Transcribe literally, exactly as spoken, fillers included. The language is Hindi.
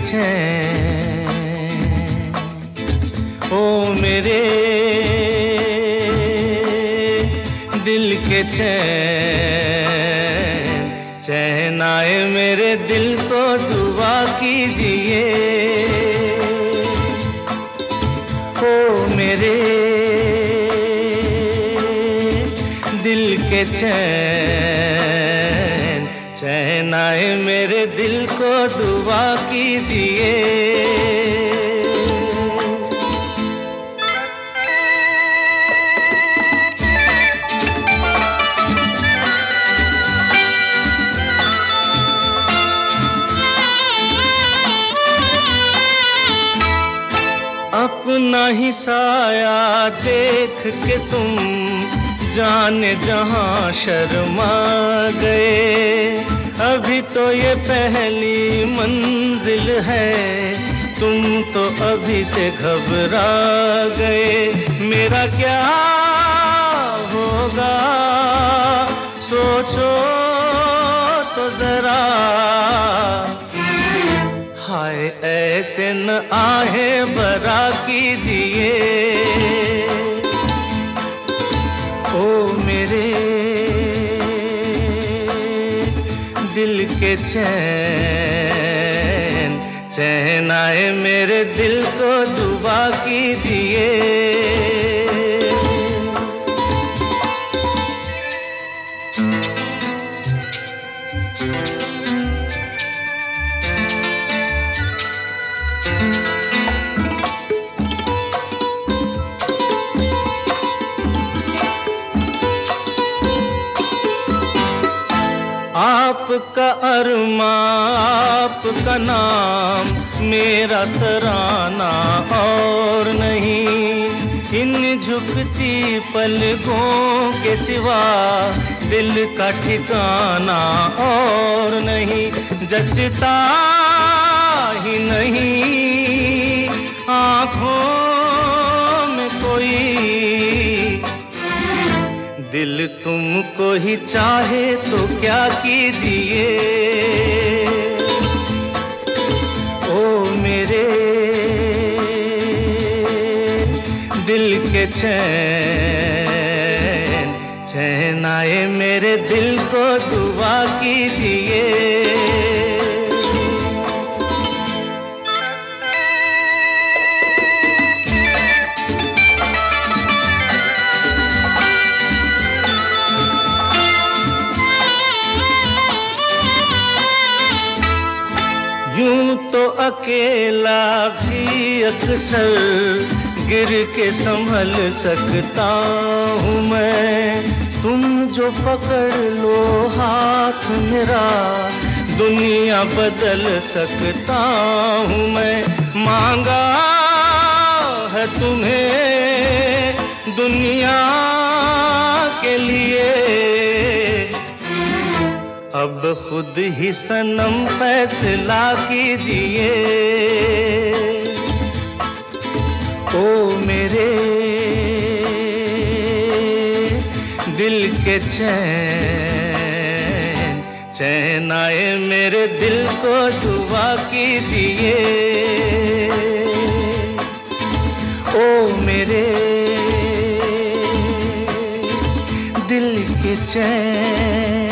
चैन, ओ मेरे दिल के चैन, चैन आए मेरे दिल को दुआ कीजिए। ओ मेरे दिल के चैन, चैन आए मेरे दिल को दुआ कीजिए। अपना ही साया देख के तुम जाने जहां शर्मा गए। अभी तो ये पहली मंजिल है, तुम तो अभी से घबरा गए। मेरा क्या होगा सोचो तो जरा, हाय ऐसे न आहे बरा कीजिए। ओ मेरे दिल के चैन, चैन आए मेरे दिल को दुआ कीजिए। आपका अरमा आपका नाम, मेरा तराना और नहीं। इन झुकती पलकों के सिवा दिल का ठिकाना और नहीं। जचता ही नहीं आँखों में कोई, दिल तुमको ही चाहे तो क्या कीजिए। ओ मेरे दिल के चैन, चैन आए मेरे दिल को दुआ कीजिए। यूं तो अकेला भी अक्सर गिर के संभल सकता हूँ मैं। तुम जो पकड़ लो हाथ मेरा, दुनिया बदल सकता हूँ मैं। मांगा है तुम्हें दुनिया के लिए, अब खुद ही सनम फैसला कीजिए। ओ मेरे दिल के चैन, चैन आए मेरे दिल को दुआ कीजिए। ओ मेरे दिल के चैन,